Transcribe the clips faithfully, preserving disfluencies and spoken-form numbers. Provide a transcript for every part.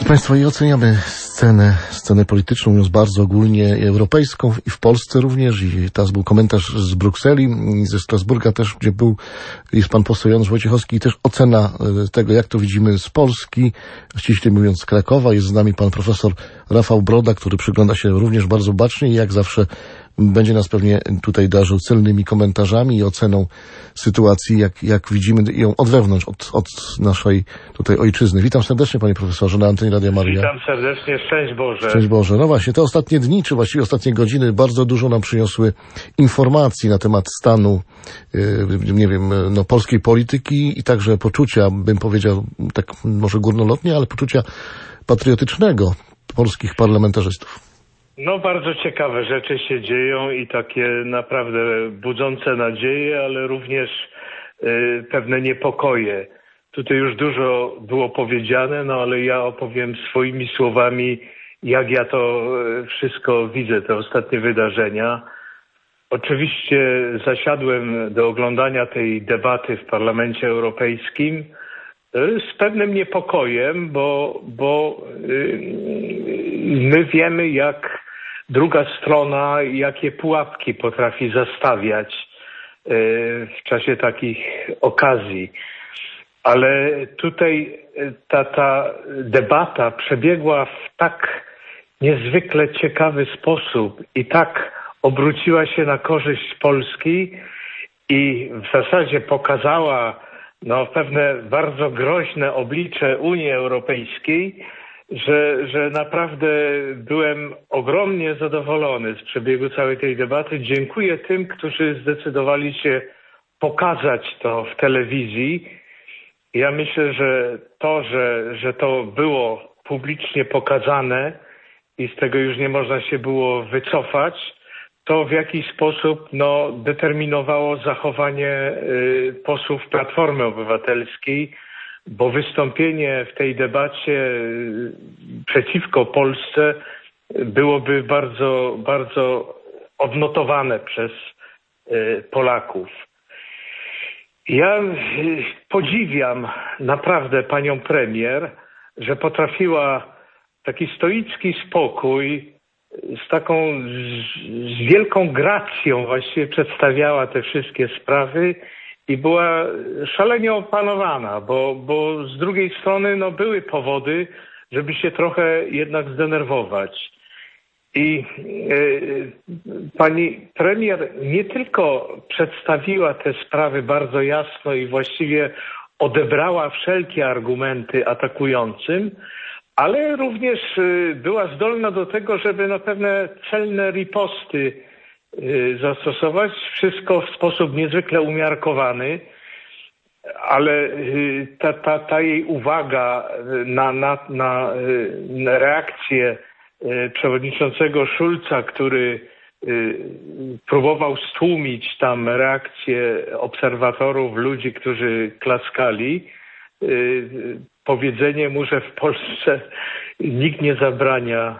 Państwo, i oceniamy scenę, scenę polityczną, mówiąc bardzo ogólnie, i europejską, i w Polsce również. I teraz był komentarz z Brukseli, ze Strasburga też, gdzie był, jest pan poseł Janusz Wojciechowski, i też ocena tego, jak to widzimy z Polski, ściśle mówiąc z Krakowa. Jest z nami pan profesor Rafał Broda, który przygląda się również bardzo bacznie i jak zawsze będzie nas pewnie tutaj darzył celnymi komentarzami i oceną sytuacji, jak, jak widzimy ją od wewnątrz, od, od naszej tutaj ojczyzny. Witam serdecznie, panie profesorze, na antenie Radia Maryja. Witam serdecznie, szczęść Boże. Szczęść Boże. No właśnie, te ostatnie dni, czy właściwie ostatnie godziny bardzo dużo nam przyniosły informacji na temat stanu, yy, nie wiem, no, polskiej polityki i także poczucia, bym powiedział, tak może górnolotnie, ale poczucia patriotycznego polskich parlamentarzystów. No bardzo ciekawe rzeczy się dzieją i takie naprawdę budzące nadzieję, ale również y, pewne niepokoje. Tutaj już dużo było powiedziane, no ale ja opowiem swoimi słowami, jak ja to wszystko widzę, te ostatnie wydarzenia. Oczywiście zasiadłem do oglądania tej debaty w Parlamencie Europejskim z pewnym niepokojem, bo, bo y, my wiemy, jak druga strona, jakie pułapki potrafi zastawiać w czasie takich okazji. Ale tutaj ta, ta debata przebiegła w tak niezwykle ciekawy sposób i tak obróciła się na korzyść Polski i w zasadzie pokazała no, pewne bardzo groźne oblicze Unii Europejskiej, Że, że naprawdę byłem ogromnie zadowolony z przebiegu całej tej debaty. Dziękuję tym, którzy zdecydowali się pokazać to w telewizji. Ja myślę, że to, że, że to było publicznie pokazane i z tego już nie można się było wycofać, to w jakiś sposób no, determinowało zachowanie y, posłów Platformy Obywatelskiej, bo wystąpienie w tej debacie przeciwko Polsce byłoby bardzo, bardzo odnotowane przez Polaków. Ja podziwiam naprawdę panią premier, że potrafiła taki stoicki spokój, z taką z wielką gracją właściwie przedstawiała te wszystkie sprawy i była szalenie opanowana, bo, bo z drugiej strony no, były powody, żeby się trochę jednak zdenerwować. I y, pani premier nie tylko przedstawiła te sprawy bardzo jasno i właściwie odebrała wszelkie argumenty atakującym, ale również y, była zdolna do tego, żeby na pewne celne riposty zastosować. Wszystko w sposób niezwykle umiarkowany, ale ta, ta, ta jej uwaga na, na, na, na reakcję przewodniczącego Schulza, który próbował stłumić tam reakcję obserwatorów, ludzi, którzy klaskali. Powiedzenie mu, że w Polsce nikt nie zabrania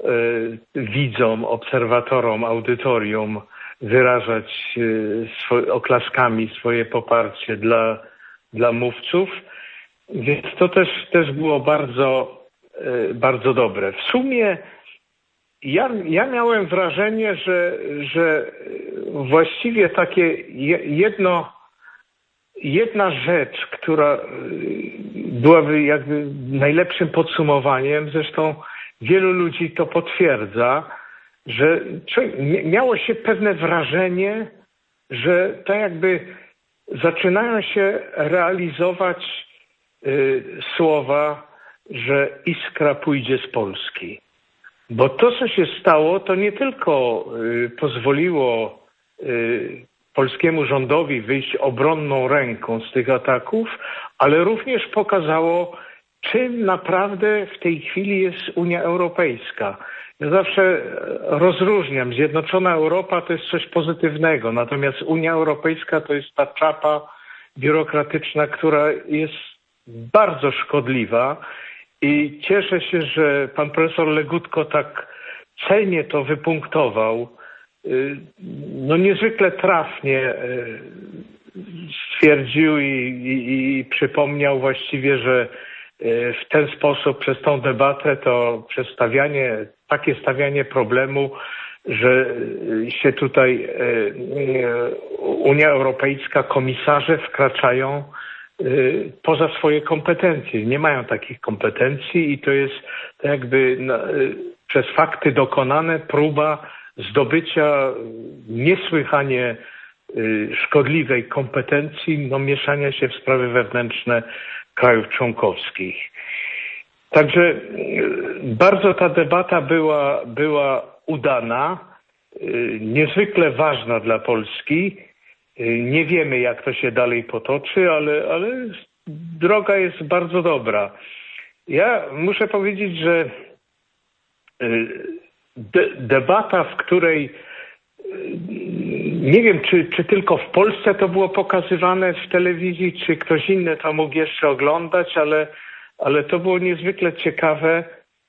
widzom, obserwatorom, audytorium wyrażać swo- oklaskami swoje poparcie dla, dla mówców. Więc to też, też było bardzo, bardzo dobre. W sumie ja, ja miałem wrażenie, że, że właściwie takie jedno, jedna rzecz, która byłaby jakby najlepszym podsumowaniem, zresztą wielu ludzi to potwierdza, że miało się pewne wrażenie, że tak jakby zaczynają się realizować y, słowa, że iskra pójdzie z Polski. Bo to, co się stało, to nie tylko y, pozwoliło y, polskiemu rządowi wyjść obronną ręką z tych ataków, ale również pokazało, czym naprawdę w tej chwili jest Unia Europejska. Ja zawsze rozróżniam. Zjednoczona Europa to jest coś pozytywnego, natomiast Unia Europejska to jest ta czapa biurokratyczna, która jest bardzo szkodliwa i cieszę się, że pan profesor Legutko tak celnie to wypunktował. No niezwykle trafnie stwierdził i, i, i przypomniał właściwie, że w ten sposób, przez tą debatę, to przedstawianie, takie stawianie problemu, że się tutaj Unia Europejska, komisarze wkraczają poza swoje kompetencje. Nie mają takich kompetencji i to jest jakby przez fakty dokonane próba zdobycia niesłychanie szkodliwej kompetencji, no mieszania się w sprawy wewnętrzne krajów członkowskich. Także bardzo ta debata była, była udana, niezwykle ważna dla Polski. Nie wiemy, jak to się dalej potoczy, ale, ale droga jest bardzo dobra. Ja muszę powiedzieć, że de, debata, w której nie wiem, czy, czy tylko w Polsce to było pokazywane w telewizji, czy ktoś inny to mógł jeszcze oglądać, ale, ale to było niezwykle ciekawe,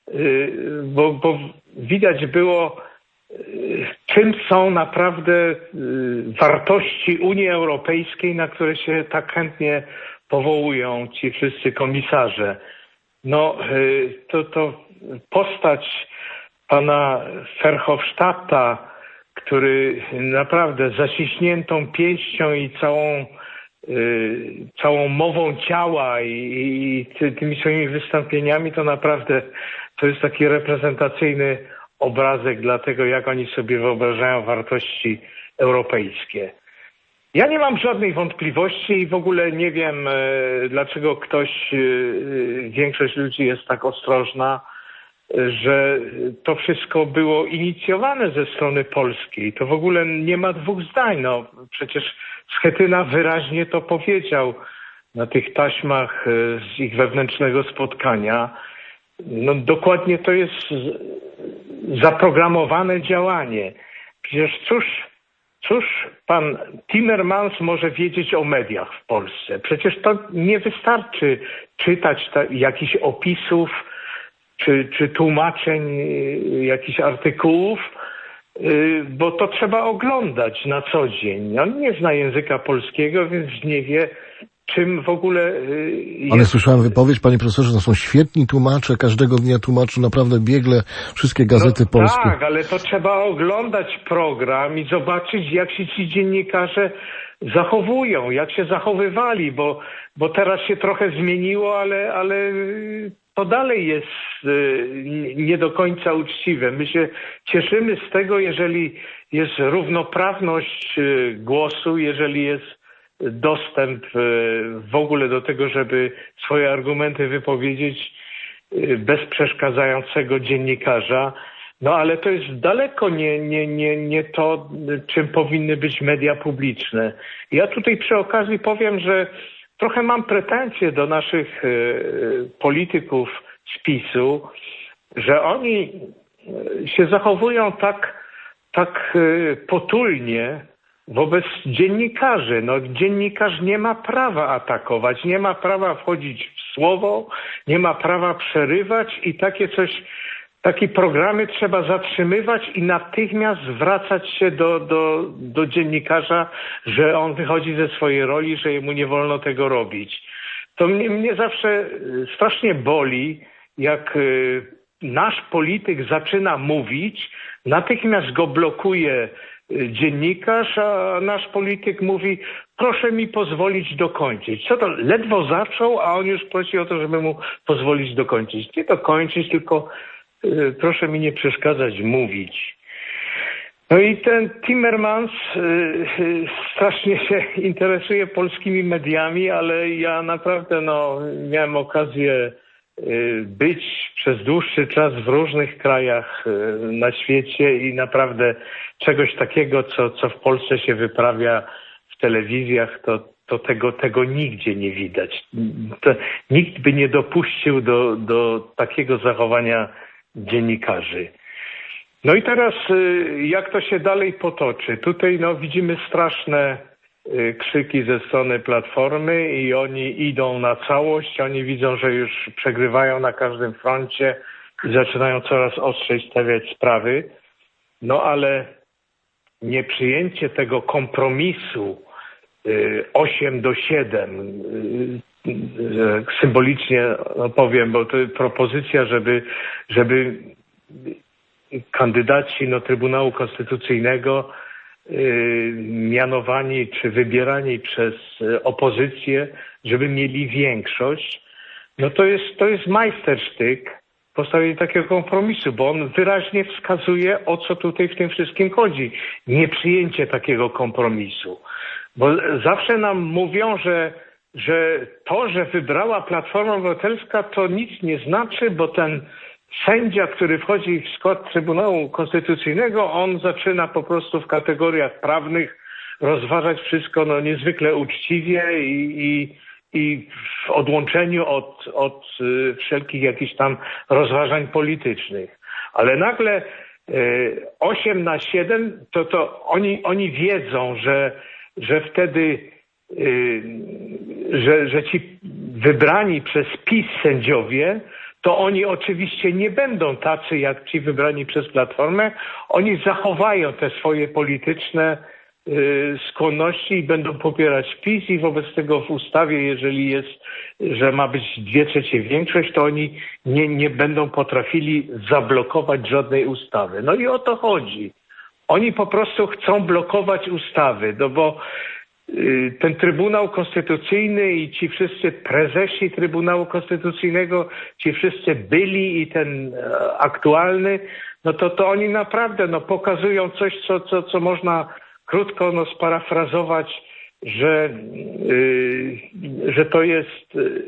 bo, bo widać było, czym są naprawdę wartości Unii Europejskiej, na które się tak chętnie powołują ci wszyscy komisarze. No, to, to postać pana Verhofstadta, który naprawdę zaciśniętą pięścią i całą, y, całą mową ciała i, i ty, tymi swoimi wystąpieniami, to naprawdę to jest taki reprezentacyjny obrazek dla tego, jak oni sobie wyobrażają wartości europejskie. Ja nie mam żadnej wątpliwości i w ogóle nie wiem, y, dlaczego ktoś, y, większość ludzi jest tak ostrożna, że to wszystko było inicjowane ze strony polskiej. To w ogóle nie ma dwóch zdań. No, przecież Schetyna wyraźnie to powiedział na tych taśmach z ich wewnętrznego spotkania. No, dokładnie to jest zaprogramowane działanie. Przecież cóż, cóż pan Timmermans może wiedzieć o mediach w Polsce? Przecież to nie wystarczy czytać ta, jakichś opisów, Czy, czy tłumaczeń jakichś artykułów, bo to trzeba oglądać na co dzień. On nie zna języka polskiego, więc nie wie, czym w ogóle jest... Ale słyszałem wypowiedź, panie profesorze, to są świetni tłumacze, każdego dnia tłumaczą naprawdę biegle wszystkie gazety no, polskie. Tak, ale to trzeba oglądać program i zobaczyć, jak się ci dziennikarze zachowują, jak się zachowywali, bo, bo teraz się trochę zmieniło, ale, ale to dalej jest nie do końca uczciwe. My się cieszymy z tego, jeżeli jest równoprawność głosu, jeżeli jest dostęp w ogóle do tego, żeby swoje argumenty wypowiedzieć bez przeszkadzającego dziennikarza. No ale to jest daleko nie, nie, nie, nie to, czym powinny być media publiczne. Ja tutaj przy okazji powiem, że trochę mam pretensje do naszych polityków z PiS-u, że oni się zachowują tak, tak potulnie wobec dziennikarzy. No, dziennikarz nie ma prawa atakować, nie ma prawa wchodzić w słowo, nie ma prawa przerywać i takie coś, takie programy trzeba zatrzymywać i natychmiast zwracać się do, do, do dziennikarza, że on wychodzi ze swojej roli, że jemu nie wolno tego robić. To mnie, mnie zawsze strasznie boli, jak nasz polityk zaczyna mówić, natychmiast go blokuje dziennikarz, a nasz polityk mówi, proszę mi pozwolić dokończyć. Co to? Ledwo zaczął, a on już prosi o to, żeby mu pozwolić dokończyć. Nie dokończyć, tylko y, proszę mi nie przeszkadzać mówić. No i ten Timmermans y, y, strasznie się interesuje polskimi mediami, ale ja naprawdę no, miałem okazję być przez dłuższy czas w różnych krajach na świecie i naprawdę czegoś takiego, co, co w Polsce się wyprawia w telewizjach, to, to tego, tego nigdzie nie widać. To nikt by nie dopuścił do, do takiego zachowania dziennikarzy. No i teraz jak to się dalej potoczy? Tutaj no, widzimy straszne krzyki ze strony Platformy i oni idą na całość, oni widzą, że już przegrywają na każdym froncie i zaczynają coraz ostrzej stawiać sprawy. No ale nieprzyjęcie tego kompromisu osiem do siedem. Symbolicznie powiem, bo to propozycja, żeby, żeby kandydaci do Trybunału Konstytucyjnego mianowani czy wybierani przez opozycję, żeby mieli większość, no to jest, to jest majstersztyk postawienie takiego kompromisu, bo on wyraźnie wskazuje, o co tutaj w tym wszystkim chodzi. Nieprzyjęcie takiego kompromisu. Bo zawsze nam mówią, że, że to, że wybrała Platforma Obywatelska, to nic nie znaczy, bo ten sędzia, który wchodzi w skład Trybunału Konstytucyjnego, on zaczyna po prostu w kategoriach prawnych rozważać wszystko no, niezwykle uczciwie i, i, i w odłączeniu od, od y, wszelkich jakichś tam rozważań politycznych. Ale nagle y, osiem na siedem, to, to oni, oni wiedzą, że, że wtedy y, że, że ci wybrani przez PiS sędziowie, to oni oczywiście nie będą tacy jak ci wybrani przez Platformę. Oni zachowają te swoje polityczne y, skłonności i będą popierać PiS i wobec tego w ustawie, jeżeli jest, że ma być dwie trzecie większość, to oni nie, nie będą potrafili zablokować żadnej ustawy. No i o to chodzi. Oni po prostu chcą blokować ustawy, no bo ten Trybunał Konstytucyjny i ci wszyscy prezesi Trybunału Konstytucyjnego, ci wszyscy byli i ten aktualny, no to, to oni naprawdę no, pokazują coś, co, co, co można krótko no, sparafrazować, że, yy, że to jest yy,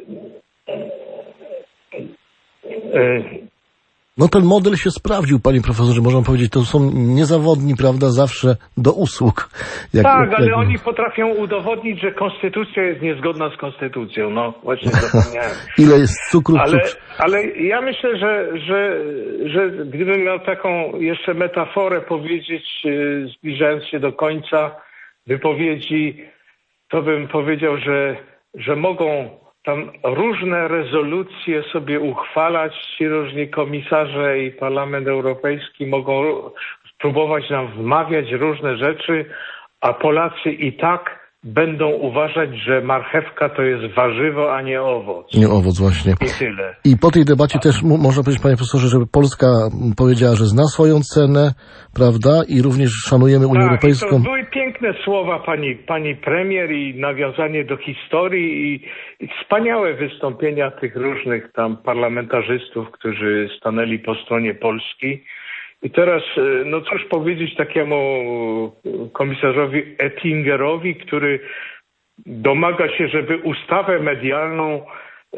yy, No ten model się sprawdził, panie profesorze, można powiedzieć, to są niezawodni, prawda, zawsze do usług. Jak, tak, jak, ale jak... oni potrafią udowodnić, że konstytucja jest niezgodna z konstytucją. No, właśnie zapomniałem. Ile jest cukru w ale, cukrze? ale ja myślę, że, że, że gdybym miał taką jeszcze metaforę powiedzieć, zbliżając się do końca wypowiedzi, to bym powiedział, że, że mogą tam różne rezolucje sobie uchwalać, ci różni komisarze i Parlament Europejski mogą próbować nam wmawiać różne rzeczy, a Polacy i tak będą uważać, że marchewka to jest warzywo, a nie owoc. Nie owoc, właśnie. I tyle. I po tej debacie a... też m- można powiedzieć, panie profesorze, że Polska powiedziała, że zna swoją cenę, prawda, i również szanujemy Unię tak, Europejską. To były piękne słowa pani, pani premier i nawiązanie do historii i, i wspaniałe wystąpienia tych różnych tam parlamentarzystów, którzy stanęli po stronie Polski. I teraz, no cóż powiedzieć takiemu komisarzowi Oettingerowi, który domaga się, żeby ustawę medialną, e,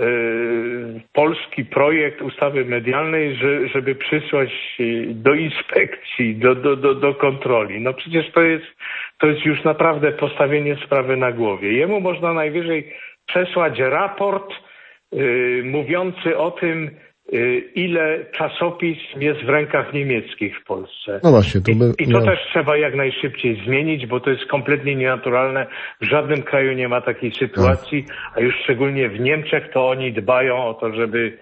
polski projekt ustawy medialnej, że, żeby przysłać do inspekcji, do, do, do, do kontroli. No przecież to jest, to jest już naprawdę postawienie sprawy na głowie. Jemu można najwyżej przesłać raport e, mówiący o tym, ile czasopism jest w rękach niemieckich w Polsce. No właśnie, to by... I, i to też trzeba jak najszybciej zmienić, bo to jest kompletnie nienaturalne. W żadnym kraju nie ma takiej sytuacji, a już szczególnie w Niemczech to oni dbają o to, żeby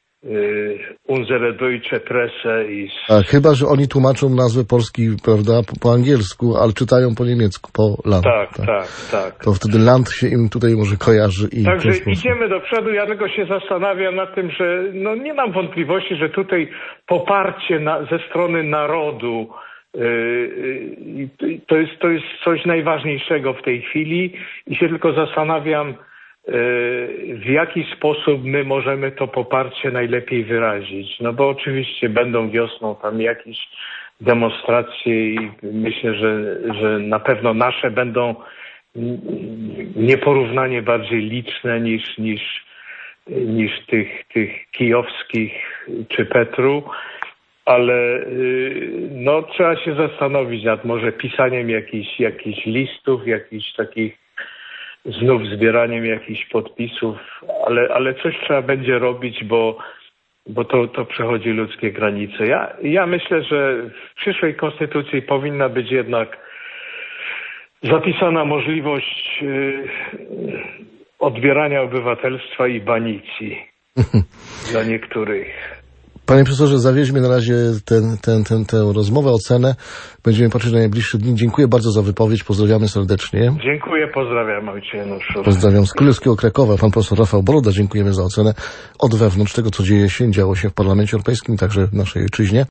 y, unsere deutsche Presse i... A, chyba, że oni tłumaczą nazwę Polski, prawda, po, po angielsku, ale czytają po niemiecku, po Land. Tak, tak, tak, tak. To wtedy Land się im tutaj może kojarzy. I Także idziemy do przodu. Ja tylko się zastanawiam nad tym, że no nie mam wątpliwości, że tutaj poparcie na, ze strony narodu yy, yy, to jest, to jest coś najważniejszego w tej chwili i się tylko zastanawiam, w jaki sposób my możemy to poparcie najlepiej wyrazić. No bo oczywiście będą wiosną tam jakieś demonstracje i myślę, że, że na pewno nasze będą nieporównanie bardziej liczne niż, niż, niż tych, tych kijowskich czy Petru, ale no trzeba się zastanowić nad może pisaniem jakichś, jakichś listów, jakichś takich znów zbieraniem jakichś podpisów, ale, ale coś trzeba będzie robić, bo, bo to, to przechodzi ludzkie granice. Ja, ja myślę, że w przyszłej konstytucji powinna być jednak zapisana możliwość y, odbierania obywatelstwa i banicji dla niektórych. Panie profesorze, zawieźmy na razie ten, ten, ten, tę rozmowę, ocenę. Będziemy patrzeć na najbliższe dni. Dziękuję bardzo za wypowiedź. Pozdrawiamy serdecznie. Dziękuję, pozdrawiam, ojcze Januszu. Pozdrawiam z Królewskiego Krakowa. Pan profesor Rafał Boroda. Dziękujemy za ocenę od wewnątrz tego, co dzieje się, działo się w Parlamencie Europejskim, także w naszej ojczyźnie.